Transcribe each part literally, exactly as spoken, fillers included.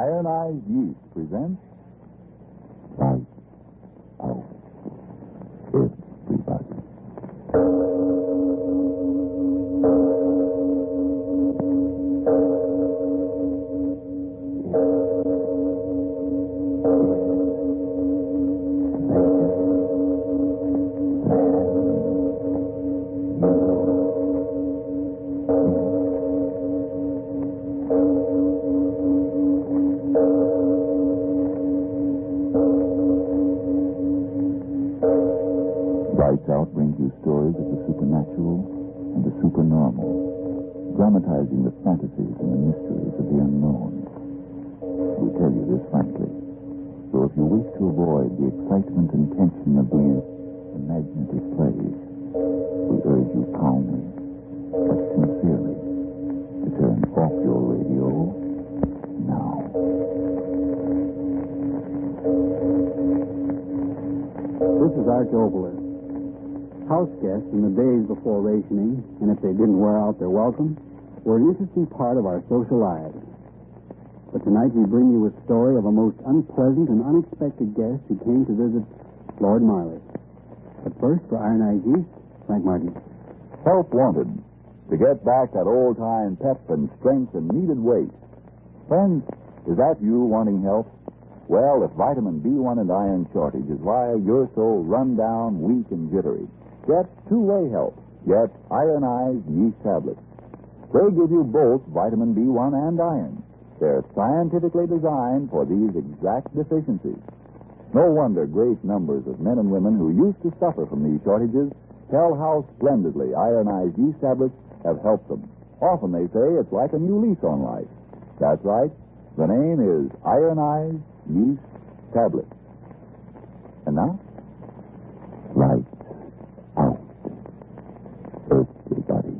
Ironized Yeast presents Light Out, Everybody. Lights Out brings you stories of the supernatural and the supernormal, dramatizing the fantasies and the mysteries of the unknown. We tell you this frankly, so if you wish to avoid the excitement and tension of these imaginative plays, we urge you calmly, but sincerely, to turn off your radio now. This is Arch Oboler. House guests in the days before rationing, and if they didn't wear out their welcome, were an interesting part of our social lives. But tonight we bring you a story of a most unpleasant and unexpected guest who came to visit Lord Marley. But first, for Ironized Yeast, Frank Martin. Help wanted. To get back that old-time pep and strength and needed weight. Friends, is that you wanting help? Well, if vitamin B one and iron shortage is why you're so run down, weak, and jittery, get two-way help. Get Ironized Yeast tablets. They give you both vitamin B one and iron. They're scientifically designed for these exact deficiencies. No wonder great numbers of men and women who used to suffer from these shortages tell how splendidly Ironized Yeast tablets have helped them. Often they say it's like a new lease on life. That's right. The name is Ironized Yeast tablets. And now, Lights Out, Everybody.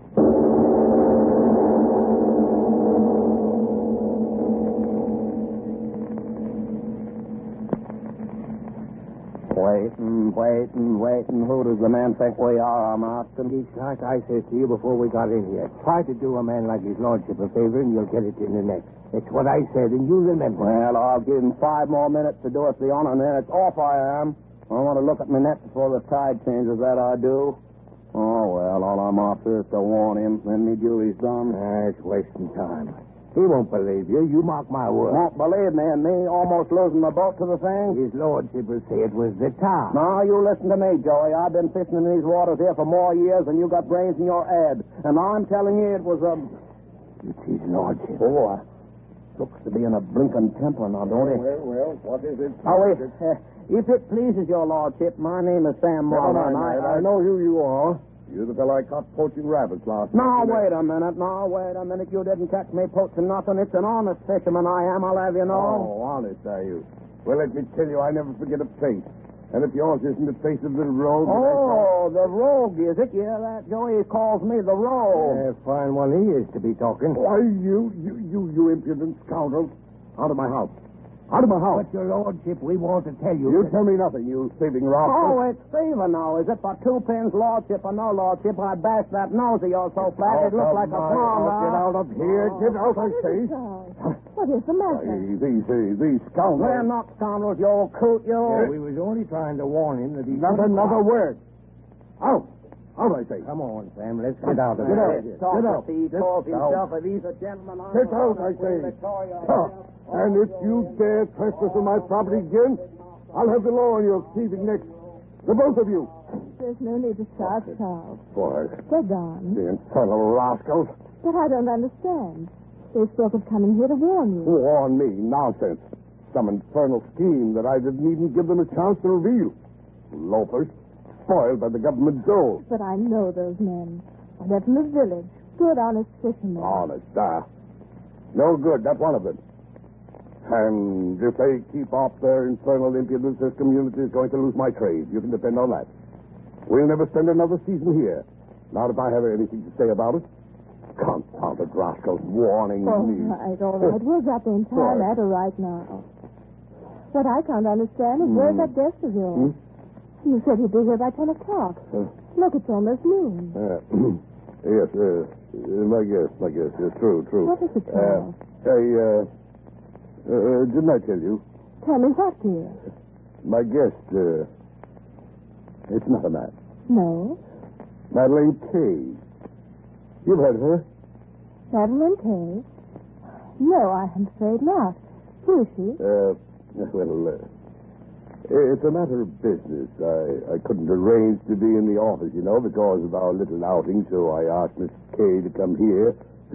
Waiting, waiting, waiting. Who does the man think we are? I'm after him. Like I said to you before we got in here, try to do a man like his lordship a favor and you'll get it in the neck. It's what I said, and you remember. Well, I'll give him five more minutes to do us the honor, and then it's off I am. I want to look at my net before the tide changes, that I do. Oh, well, all I'm after is to warn him. Then me duty's done. Ah, it's wasting time. He won't believe you. You mark my word. Won't believe me, and me almost losing my boat to the thing? His lordship will say it was the tar. No, you listen to me, Joey. I've been fishing in these waters here for more years than you got brains in your head. And I'm telling you it was a... It's his lordship. Oh, looks to be in a blinking temper now, don't it? Well, well, what is it? Oh, if, uh, if it pleases your lordship, my name is Sam Never Marlin. mind, I, I, I know who you are. You're the fellow I caught poaching rabbits last Now, night. wait a minute. Now, wait a minute. You didn't catch me poaching nothing. It's an honest fisherman I am, I'll have you know. Oh, honest, are you? Well, let me tell you, I never forget a face. And if yours isn't the face of the rogue... Oh, the rogue, is it? Yeah, that Joey calls me the rogue. Yeah, fine one he is to be talking. Why, you, you, you, you impudent scoundrel. Out of my house. Out of my house. But, your lordship, we want to tell you... You tell me nothing, you thieving rascal. Oh, it's Stephen now, is it? For two pins, lordship or no lordship, I bashed that nose of yours so flat it looked like a pond. Get out of here. Get out, I say. What is the matter? Hey, these, uh, these scoundrels. They're not scoundrels, you old coot, you. Yeah, we was only trying to warn him that he... Not another word. Out. Out, I say. Come on, Sam, let's get out of Get here. out. Get out. He calls himself, if he's a gentleman... I'm Get out, I say. Stop. And if you dare trespass on my property again, I'll have the law on your thieving necks. The both of you. There's no need to shout, Charles. Boy, They're gone. the infernal rascals. But I don't understand. They spoke of coming here to warn you. Warn me. Nonsense. Some infernal scheme that I didn't even give them a chance to reveal. Loafers. Spoiled by the government dole. But I know those men. They're from the village. Good, honest fishermen. Honest, ah. No good, not one of them. And if they keep off their infernal impudence, this community is going to lose my trade. You can depend on that. We'll never spend another season here. Not if I have anything to say about it. Confounded rascals warning All me. right, all right. We'll drop the entire What? matter right now. What I can't understand is where's that guest of yours? Hmm? You said he'd be here by ten o'clock. Uh, Look, it's almost noon. Uh, yes, uh, my guess, my guess. Uh, true, true. What is it, Uh, Charles? I, uh, Uh, didn't I tell you? Tell me what, dear? My guest, uh, it's not a man. No. Madeline Kay. You've heard of her? Madeline Kay? No, I'm afraid not. Who is she? Uh, well, uh, it's a matter of business. I, I couldn't arrange to be in the office, you know, because of our little outing, so I asked Miss Kay to come here.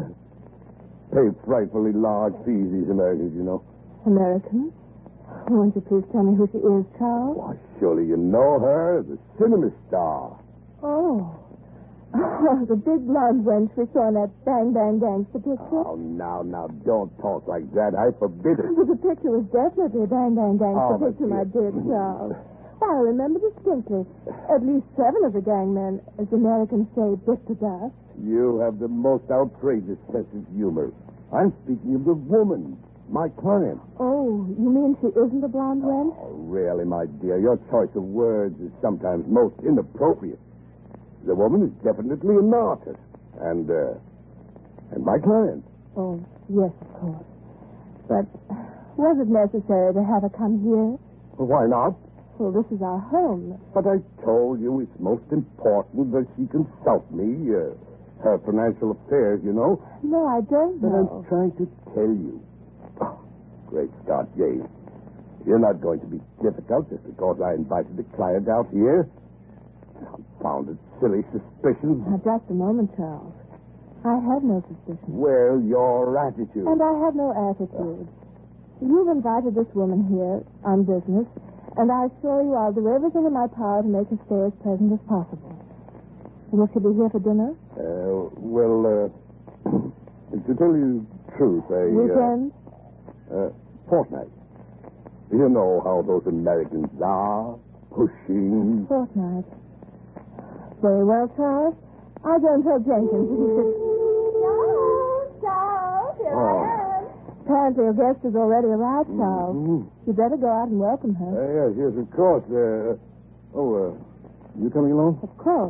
Pay frightfully large fees, these Americans, you know. American? Won't you please tell me who she is, Charles? Why, surely you know her, the cinema star. Oh. Oh, the big blonde wench we saw in that Bang Bang Gangster picture. Oh, now, now, don't talk like that. I forbid it. Well, the picture was definitely a Bang Bang Gangster Oh, my picture, dear. my dear Charles. Why, I remember distinctly. At least seven of the gangmen, as the Americans say, bit to dust. You have the most outrageous sense of humor. I'm speaking of the woman, my client. Oh, you mean she isn't a blonde wench? Oh, really, my dear, your choice of words is sometimes most inappropriate. The woman is definitely an artist. And, uh, and my client. Oh, yes, of course. But was it necessary to have her come here? Well, why not? Well, this is our home. But I told you it's most important that she consult me. Uh, her financial affairs, you know. No, I don't But know. I'm trying to tell you. Oh, great Scott, Jay. You're not going to be difficult just because I invited the client out here. Confounded silly suspicions. Now, just a moment, Charles. I have no suspicion. Well, your attitude. And I have no attitude. You've invited this woman here on business, and I assure you I'll do everything in my power to make her stay as pleasant as possible. Will she be here for dinner? Uh, well, uh, to tell you the truth, I... Weekend? Uh, uh, fortnight. You know how those Americans are. Pushing. Fortnight. Very well, Charles. I'll go and tell Jenkins that he should... Charles, Charles, here Oh. I am. Apparently your guest has already arrived, Charles. Mhm. You better go out and welcome Uh, her. yes, yes, of course. Uh, oh, uh, you coming along? Of course.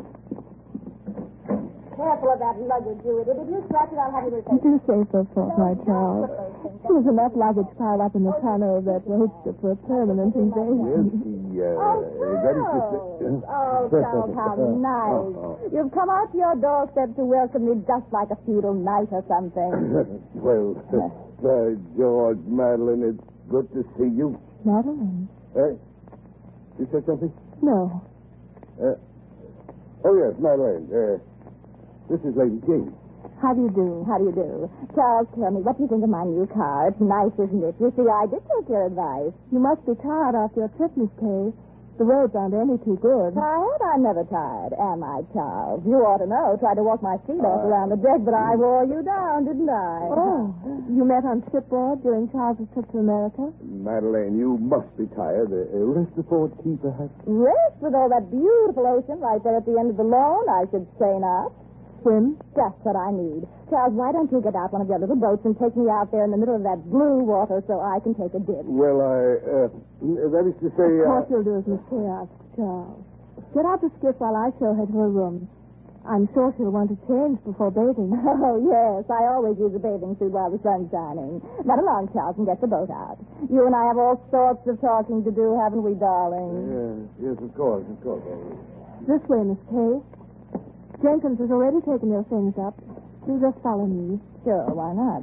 Careful of that luggage, you idiot. If you scratch it, I'll have you You replaced. do say so, Fortnight, Charles. There's enough luggage piled up in the tonneau of that roadster for a permanent Yes, invasion. he, uh, Oh, that is to say... Charles. Oh, Charles, how nice. Oh, You've come out to your doorstep to welcome me just like a feudal knight or something. well, uh, George, Madeline, it's good to see you. Madeline? Hey, you said something? No. Uh, oh, yes, Madeline. Uh, this is Lady Jane. How do you do? How do you do? Charles, tell me, what do you think of my new car? It's nice, isn't it? You see, I did take your advice. You must be tired after your trip, Miss Kay. The roads aren't any too good. Tired? I'm never tired, am I, Charles? You ought to know. Tried to walk my feet off around the deck, but I wore you down, didn't I? Oh, you met on shipboard during Charles's trip to America? Madeline, you must be tired. Uh, rest the forward key, perhaps? Rest with all that beautiful ocean right there at the end of the lawn, I should say not. Swim? Just what I need. Charles, why don't you get out one of your little boats and take me out there in the middle of that blue water so I can take a dip? Well, I, uh, that is to say... Of Uh, course you'll do as Miss Kay asked, Charles. Get out the skiff while I show her to her room. I'm sure she'll want to change before bathing. Oh, yes. I always use a bathing suit while the sun's shining. Run along, Charles, and get the boat out. You and I have all sorts of talking to do, haven't we, darling? yes, yes, of course, of course. This way, Miss Kay. Jenkins has already taken your things up. You just follow me. Sure, why not?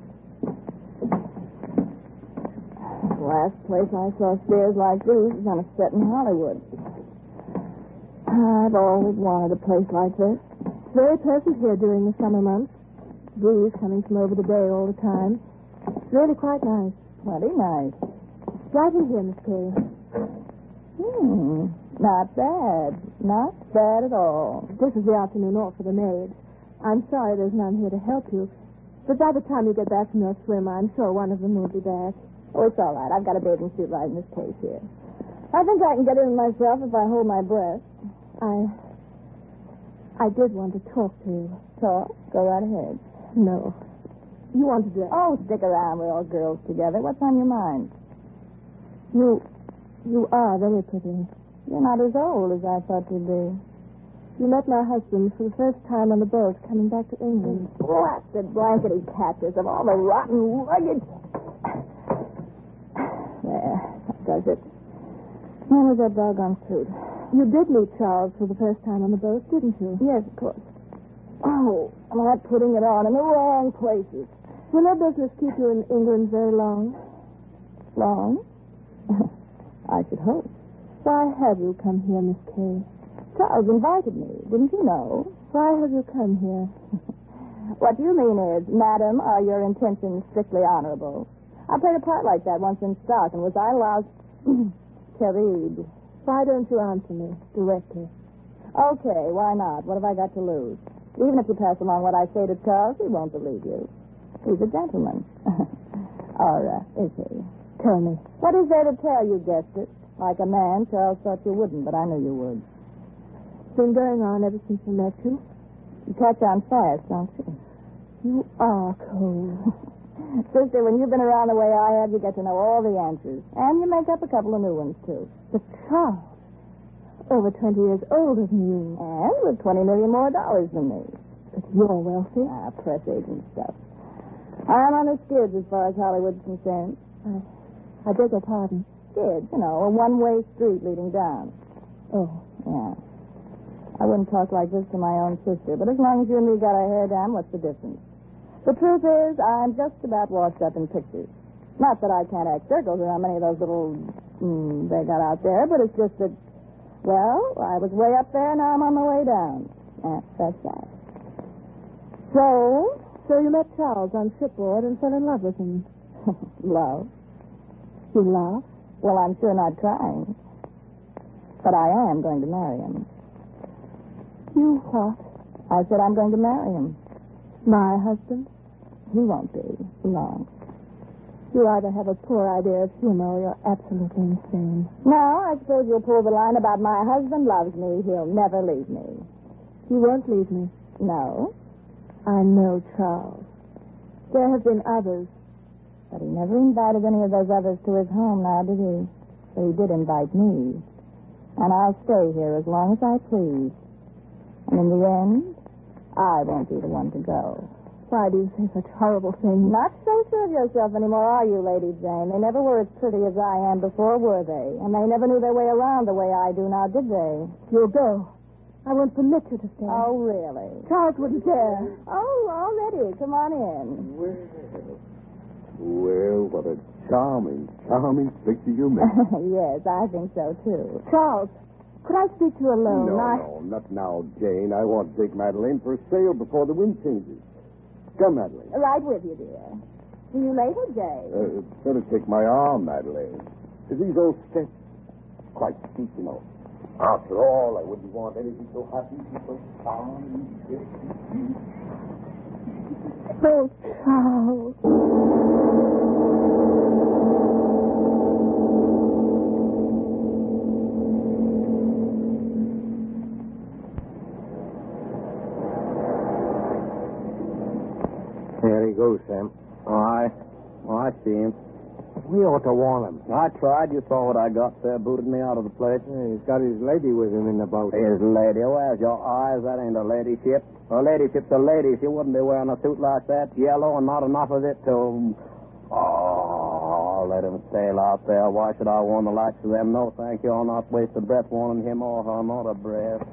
Last place I saw stairs like these was on a set in Hollywood. I've always wanted a place like this. It's very pleasant here during the summer months. Breeze coming from over the bay all the time. It's really quite nice. Plenty nice. Right in here, Miss Kay. Hmm. Not bad. Not bad at all. This is the afternoon off for the maid. I'm sorry there's none here to help you. But by the time you get back from your swim, I'm sure one of them will be back. Oh, it's all right. I've got a bathing suit right in this case here. I think I can get in myself if I hold my breath. I... I did want to talk to you. Talk? Go right ahead. No. You want to dress? Oh, stick around. We're all girls together. What's on your mind? You... You are very pretty. You're not as old as I thought you'd be. You met my husband for the first time on the boat coming back to England. Blasted blankety catches of all the rotten luggage. does it. When was that doggone suit? You did meet Charles for the first time on the boat, didn't you? Yes, of course. Oh, am I putting it on in the wrong places? Will that business keep you in England very long? Long? I should hope. Why have you come here, Miss Kay? Charles invited me. Didn't you know? Why have you come here? What you mean is, Madam, are your intentions strictly honorable? I played a part like that once in stock, and was I allowed to read? Why don't you answer me directly? Okay, why not? What have I got to lose? Even if you pass along what I say to Charles, he won't believe you. He's a gentleman. Or, uh, is he? Tell me. What is there to tell? You guessed it. Like a man, Charles thought you wouldn't, but I knew you would. It's been going on ever since I met you. You catch on fast, don't you? You are cold. Sister, when you've been around the way I have, you get to know all the answers. And you make up a couple of new ones, too. But Charles, over twenty years older than you. And with twenty million more dollars than me. But you're wealthy. Ah, press agent stuff. I'm on the skids as far as Hollywood's concerned. I, I beg your pardon. Skids, you know, a one-way street leading down. Oh. Yeah. I wouldn't talk like this to my own sister, but as long as you and me got our hair down, what's the difference? The truth is, I'm just about washed up in pictures. Not that I can't act circles around many of those little mm, they got out there, but it's just that, well, I was way up there, now I'm on my way down. Yeah, that's that. So? So you met Charles on shipboard and fell in love with him. Love? You laugh? Well, I'm sure not crying. But I am going to marry him. You what? I said I'm going to marry him. My husband? He won't be. Long. You either have a poor idea of humor or you're absolutely insane. Now, I suppose you'll pull the line about my husband loves me. He'll never leave me. He won't leave me. No. I know Charles. There have been others. But he never invited any of those others to his home now, did he? But he did invite me. And I'll stay here as long as I please. And in the end, I won't be the one to go. Why do you say such horrible things? Not so sure of yourself anymore, are you, Lady Jane? They never were as pretty as I am before, were they? And they never knew their way around the way I do now, did they? You'll go. I won't permit you to stay. Oh, really? Charles wouldn't dare. Oh, already. Come on in. Well, well, what a charming, charming picture you made. Yes, I think so, too. Charles, could I speak to you alone? No, I... no, not now, Jane. I want to take Madeline for a sail before the wind changes. Come, Madeline. Right with you, dear. See you later, Jay. Uh, better take my arm, Madeline. These old steps quite steep, you know. After all, I wouldn't want anything so happy, so calm. Oh, Charles. There he goes, Sam. Aye. Oh, I see him. We ought to warn him. I tried. You saw what I got there. Booted me out of the place. Yeah, he's got his lady with him in the boat. His lady. Where's your eyes? That ain't a ladyship. A ladyship's a lady. She wouldn't be wearing a suit like that, yellow, and not enough of it to... Oh, let him sail out there. Why should I warn the likes of them? No, thank you. I'll not waste a breath warning him or her. Not a breath.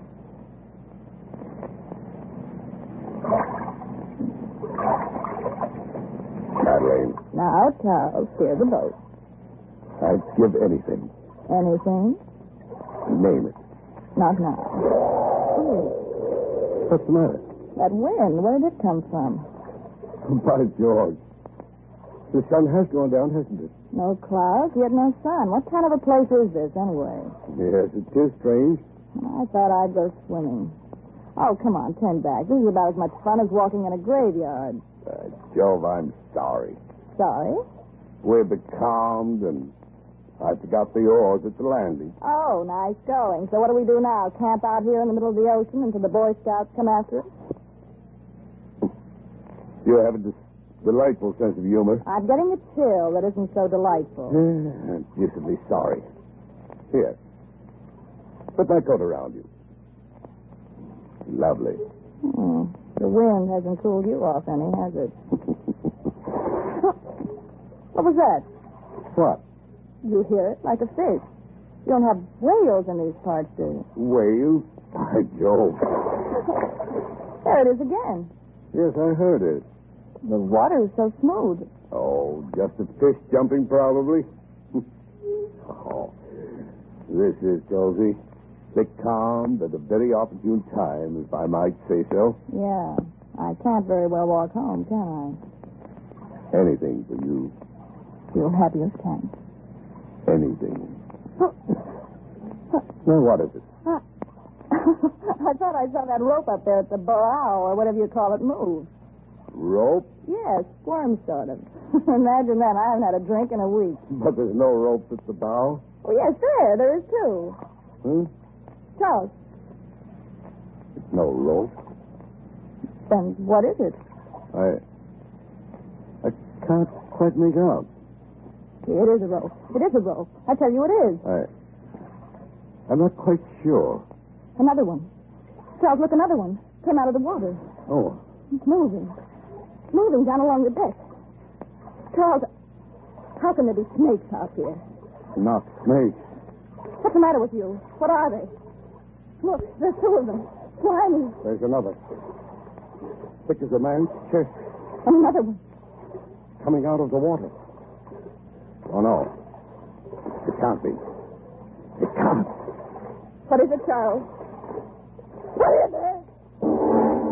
Madeline, Now, Charles, steer the boat. I'd give anything. Anything? Name it. Not now. What's the matter? That wind, where did it come from? By George. The sun has gone down, hasn't it? No clouds, yet no sun. What kind of a place is this, anyway? Yes, it is strange. I thought I'd go swimming. Oh, come on, turn back. This is about as much fun as walking in a graveyard. Uh, Jove, I'm sorry. Sorry? We're becalmed, and I forgot the oars at the landing. Oh, nice going. So what do we do now? Camp out here in the middle of the ocean until the Boy Scouts come after us? You have a dis- delightful sense of humor. I'm getting a chill that isn't so delightful. I'm deucedly sorry. Here. Put my coat around you. Lovely. Hmm. The wind hasn't cooled you off any, has it? What was that? What? You hear it like a fish. You don't have whales in these parts, do you? Whales? By Jove. There it is again. Yes, I heard it. The water is so smooth. Oh, just a fish jumping, probably. Oh, this is Josie. The calm at a very opportune time, if I might say so. Yeah. I can't very well walk home, can I? Anything for you. You'll have your chance. Anything. Well, what is it? Uh, I thought I saw that rope up there at the bow, or whatever you call it, move. Rope? Yes, squirm sort of. Imagine that. I haven't had a drink in a week. But there's no rope at the bow? Oh, yes, there. There is, too. Hmm? Charles. It's no rope. Then what is it? I... I can't quite make out. It is a rope. It is a rope. I tell you it is. I... I'm not quite sure. Another one. Charles, look, another one. Came out of the water. Oh. It's moving. Moving down along the deck. Charles, how can there be snakes out here? Not snakes. What's the matter with you? What are they? Look, there's two of them. Slimy. There's another. Thick as a man's chest. And another one. Coming out of the water. Oh, no. It can't be. It can't. What is it, Charles? What is it?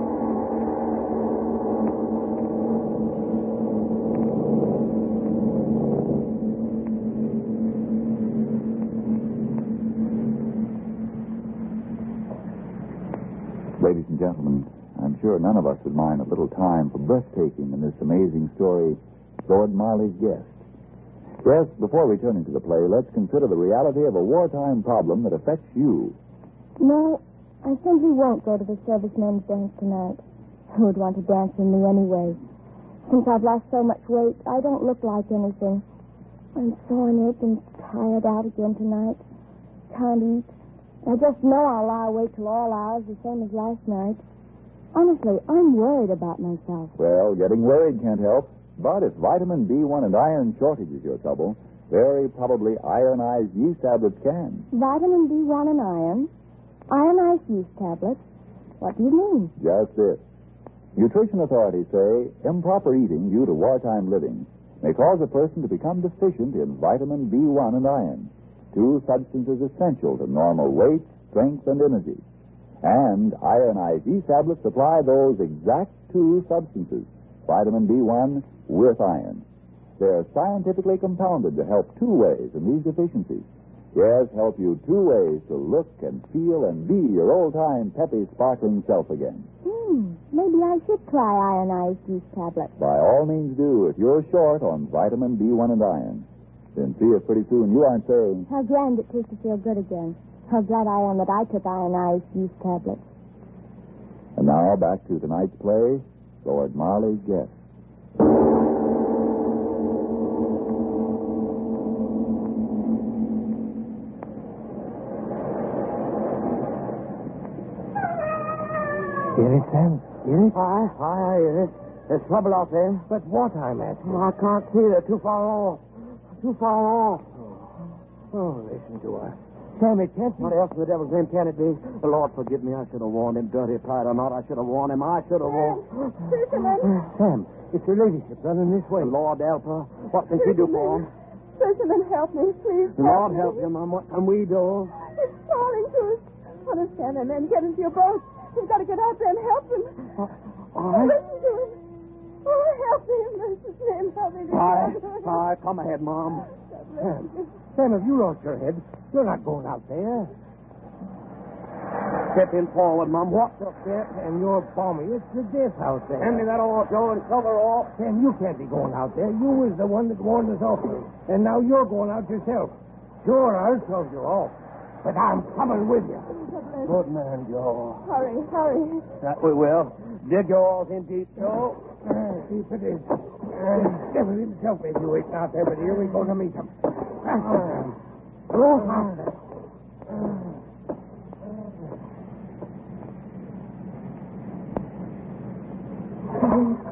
Ladies and gentlemen, I'm sure none of us would mind a little time for breathtaking in this amazing story, Lord Marley's Guest. Yes, before returning to the play, let's consider the reality of a wartime problem that affects you. No, I simply won't go to the servicemen's dance tonight. Who would want to dance with me anyway? Since I've lost so much weight, I don't look like anything. I'm sore and ached and tired out again tonight. Can't eat. I just know I'll lie awake till all hours, the same as last night. Honestly, I'm worried about myself. Well, getting worried can't help. But if vitamin B one and iron shortage is your trouble, very probably ironized yeast tablets can. Vitamin B one and iron? Ironized yeast tablets? What do you mean? Just this. Nutrition authorities say improper eating due to wartime living may cause a person to become deficient in vitamin B one and iron, two substances essential to normal weight, strength, and energy. And ironized yeast tablets supply those exact two substances, vitamin B one with iron. They're scientifically compounded to help two ways in these deficiencies. Yes, help you two ways to look and feel and be your old-time peppy, sparkling self again. Hmm, maybe I should try ironized yeast tablets. By all means do if you're short on vitamin B one and iron. Then see if pretty soon you aren't saying, How grand it is to feel good again. How glad I am that I took ironized yeast tablets. And now back to tonight's play, Lord Marley's Guest. Hear it, Sam? Hear it? Aye, aye, I hear it. There's trouble out there. But what, I'm asking? I can't see. They're too far off. Too far off. Oh, listen to her. Sam, it can't be. What else in the devil's name can it be? The Lord forgive me. I should have warned him, dirty pride or not. I should have warned him. I should have warned. Fisherman! Sam, it's your ladyship running this way. The Lord help her. What can she do for him? Fisherman, help me, please. The Lord help you, Mom. What can we do? It's falling to us. Understand, and then get into your boat. You've got to get out there and help him. Uh, Oh, aye. listen to him. Oh, help me in mercy's name. Help me. Aye, aye. Come ahead, Mom. Sam, Sam, have you lost your head? You're not going out there. Step in forward, Mom. What the Step, and you're balmy. It's the death house there. Hand me that oar, Joe, and cover off. Sam, you can't be going out there. You was the one that warned us off. And now you're going out yourself. Sure, I'll throw you off. But I'm coming with you. Good man, Joe. Hurry, hurry. That we will. Dig your oars in deep, Joe. Uh, see if it is. Uh, Devil himself may do it out there, but here we go to meet him. Uh, go faster.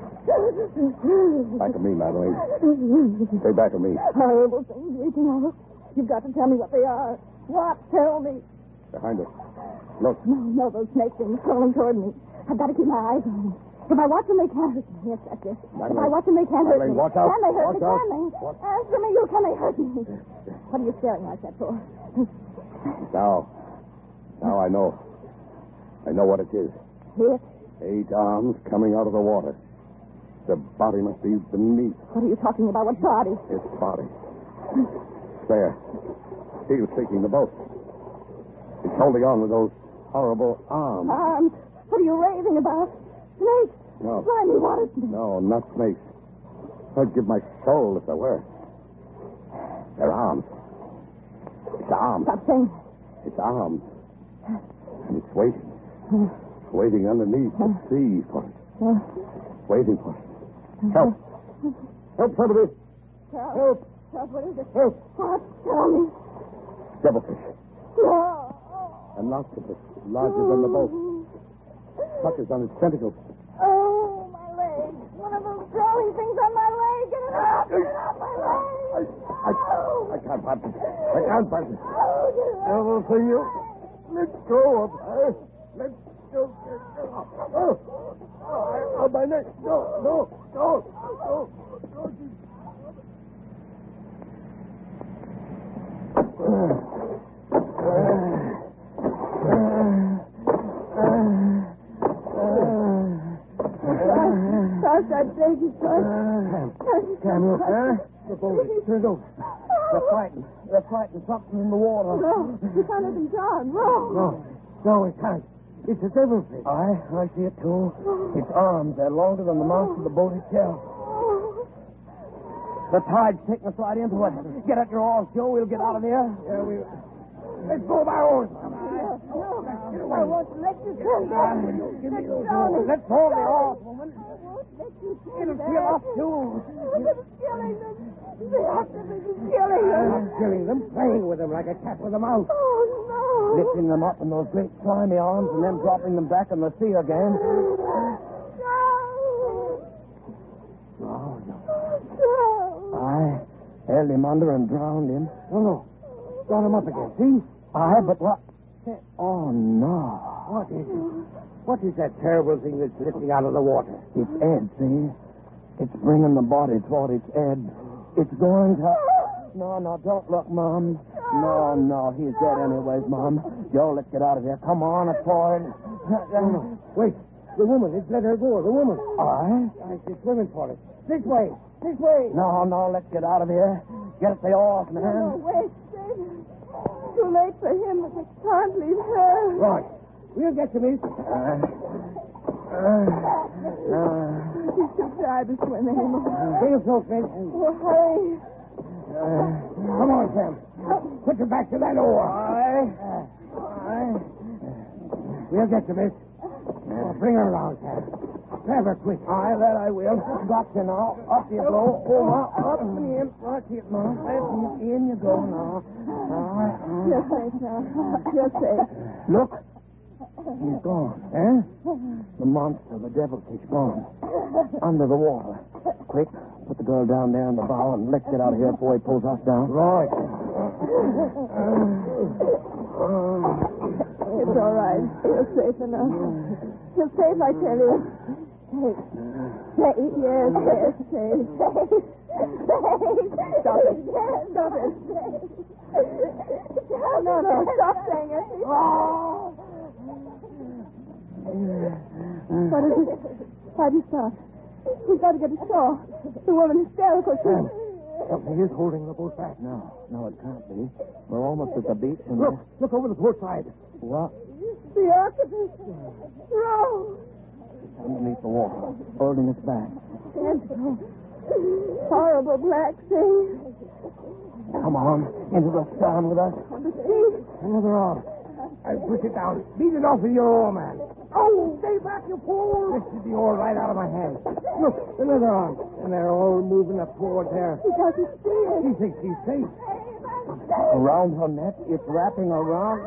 Back of me, Madeline. Stay back of me. Horrible things reaching out. You've got to tell me what they are. What? Tell me. Behind us. Look. No, no, those snake things crawling toward me. I've got to keep my eyes on them. If I watch them, they can't hurt me. Yes, that's it. If I watch them, they can't hurt me. Watch out. Can they hurt Watch me? out. Can they? What? Answer me, you. Can they hurt me? What are you staring like that for? Now. Now I know. I know what it is. It? Eight arms coming out of the water. The body must be beneath. What are you talking about? What body? His body. There. He's taking the boat. He's holding on with those horrible arms. Arms? What are you raving about? Snakes? No. Slimy water snakes. No, not snakes. I'd give my soul if there were. They're arms. It's arms. Stop saying It's arms. And it's waiting. It's waiting underneath the sea for it. that. Waiting for it. Help. Help somebody. Help. Help. Help, what is it? Help. What? Tell me. Devilfish. No. An octopus larger than the boat. Suckers on its tentacles. Oh, my leg. One of those crawling things on my leg. Get it out. Get it out my leg. I, I, I can't find it. I can't find it. Oh, get it out. Devil for you. Let go of her. Let go. Oh, oh, oh, my neck. No, no, no, no, no. Start that baby, start. Samuel, huh? The boat is turned over. They're fighting. They're fighting something in the water. No, you can't let them drown. No. No, no, it can't. It's a devilfish. I, I see it too. Its arms, they're longer than the mouth of the boat itself. The tide's taking us right into it. Get at your oars, Joe. We'll get out of here. Yeah, we... Let's go by oars. No, I won't let you turn back. Give me those oars. Let's hold the oars, woman. I won't let you turn It'll back. kill us, too. Look at killing them. The octopus is killing I'm them. not killing them, playing with them like a cat with a mouse. Oh, no. Lifting them up in those great slimy arms and then dropping them back in the sea again. No. Oh, no. No. I held him under and drowned him. No, no. Brought him up again, see? I, but what? Oh, no. What is it? What is that terrible thing that's lifting out of the water? It's Ed, see? It's bringing the body toward its Ed. It's going to... No, no, don't look, Mom. No, no, he's dead anyways, Mom. Joe, let's get out of here. Come on, it's for it. No, no. Wait. The woman. It's let her go. The woman. I? I she's swimming for us. This way. This way. No, no, let's get out of here. Get at the oars, man. No, wait, David. Too late for him, but we can't leave her. Right. We'll get you, miss. Uh, uh, uh, She's too tired to swim anymore. Feel so, Finn. Oh, hurry. Uh, come on, Sam. Put your back to that oar. Aye. Aye. We'll get you, miss. Uh, bring her around, Sam. Grab her quick. Aye, that I will. Got you now. Up you go. Over, up and in. Watch it, Mom. That's it. In you go now. Aye, aye. You're safe now. You're safe. Look. He's gone. Eh? The monster, the devilfish, gone. Under the water. Quick, put the girl down there in the bow and let's get out of here before he pulls us down. Right. It's all right. You're safe enough. You're safe, I tell you. Safe. Safe, yes, yes, safe. Safe. Safe. Stop it. Stop it. No, no, stop saying it. Oh. What is it? Why'd you stop? We've got to get ashore. The woman hysterical. Sam, something is holding the boat back. No, no, it can't be. We're almost at the beach. And look, look over the port side. What? The octopus. Row. It's underneath the water, holding us back. Tentacle. Horrible black thing. Come on, into the storm with us. On the sea. Another arm. I'll push it down. Beat it off with your oar, man. Oh, stay back, you fool. Lifted the oar right out of my hand. Look, another arm. And they're all moving up toward there. She doesn't see it. She thinks she's safe. Around her neck, it's wrapping around.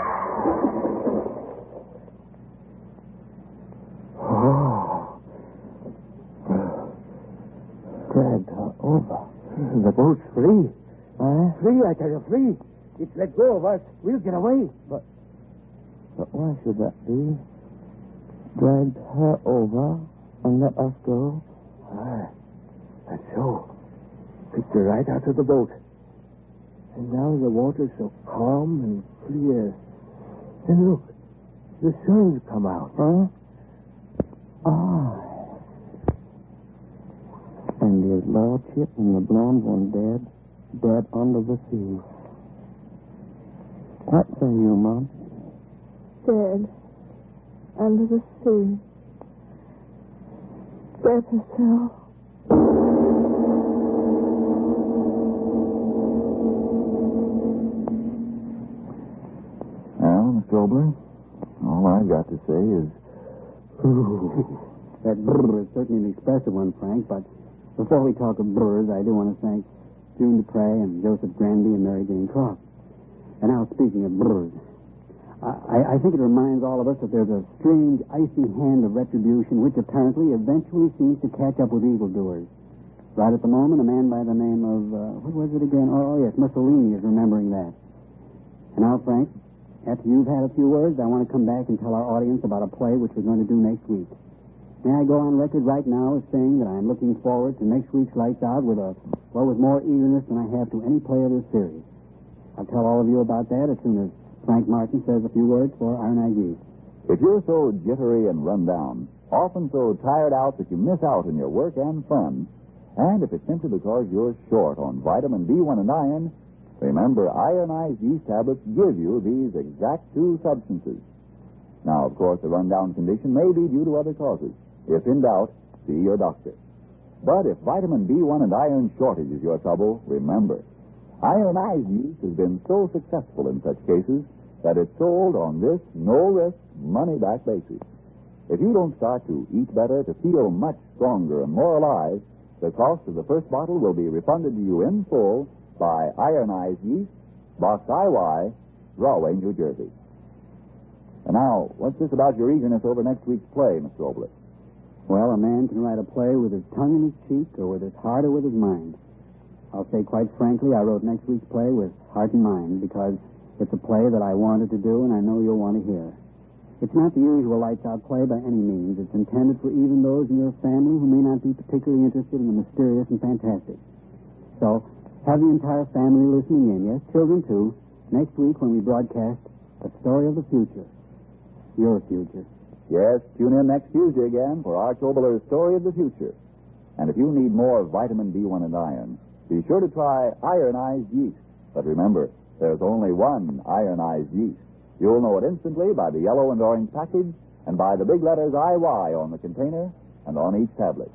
Oh. Dragged her over. The boat's free. Huh? Free, I tell you, free. It's let go of us. We'll get away. But, but why should that be? Dragged her over and let us go? Ah, that's so. Picked her right out of the boat. And now the water's so calm and clear. And look, the sun's come out. Huh? Ah. And his lordship and the blonde one dead, dead under the sea. What say you, Mom? Dead. Under the sea. Death herself. Well, Mister Obler, all I've got to say is... Ooh, that brr is certainly an expressive one, Frank, but before we talk of brrs, I do want to thank June Dupre and Joseph Granby and Mary Jane Croft. And now, speaking of brrs, I, I think it reminds all of us that there's a strange, icy hand of retribution which apparently eventually seems to catch up with evildoers. Right at the moment, a man by the name of, uh, what was it again? Oh, oh, yes, Mussolini is remembering that. And now, Frank, after you've had a few words, I want to come back and tell our audience about a play which we're going to do next week. May I go on record right now as saying that I'm looking forward to next week's Lights Out with a, well, with more eagerness than I have to any play of this series. I'll tell all of you about that as soon as Frank Martin says a few words for Iron Eye Geese. If you're so jittery and run down, often so tired out that you miss out on your work and fun, and if it's simply because you're short on vitamin B one and iron, remember ironized yeast tablets give you these exact two substances. Now, of course, the rundown condition may be due to other causes. If in doubt, see your doctor. But if vitamin B one and iron shortage is your trouble, remember, ironized yeast has been so successful in such cases that it's sold on this no-risk, money-back basis. If you don't start to eat better, to feel much stronger and more alive, the cost of the first bottle will be refunded to you in full by ironized yeast, Box I Y, Rahway, New Jersey. And now, what's this about your eagerness over next week's play, Mister Obler? Well, a man can write a play with his tongue in his cheek or with his heart or with his mind. I'll say quite frankly, I wrote next week's play with heart and mind because it's a play that I wanted to do and I know you'll want to hear. It's not the usual Lights Out play by any means. It's intended for even those in your family who may not be particularly interested in the mysterious and fantastic. So, have the entire family listening in, yes, children too, next week when we broadcast A Story of the Future. Your future. Yes, tune in next Tuesday again for Arch Obler's Story of the Future. And if you need more vitamin B one and iron, be sure to try ironized yeast. But remember, there's only one ironized yeast. You'll know it instantly by the yellow and orange package and by the big letters I Y on the container and on each tablet.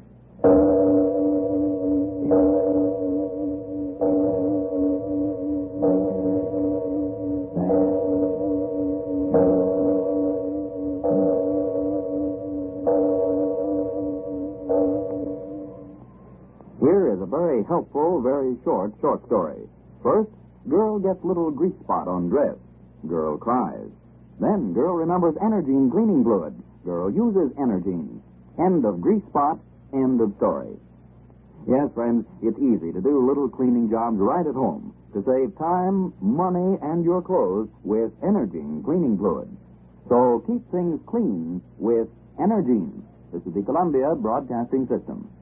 Here is a very helpful, very short, short story. First, girl gets little grease spot on dress. Girl cries. Then girl remembers Energine cleaning fluid. Girl uses Energine. End of grease spot, end of story. Yes, friends, it's easy to do little cleaning jobs right at home to save time, money, and your clothes with Energine cleaning fluid. So keep things clean with Energine. This is the Columbia Broadcasting System.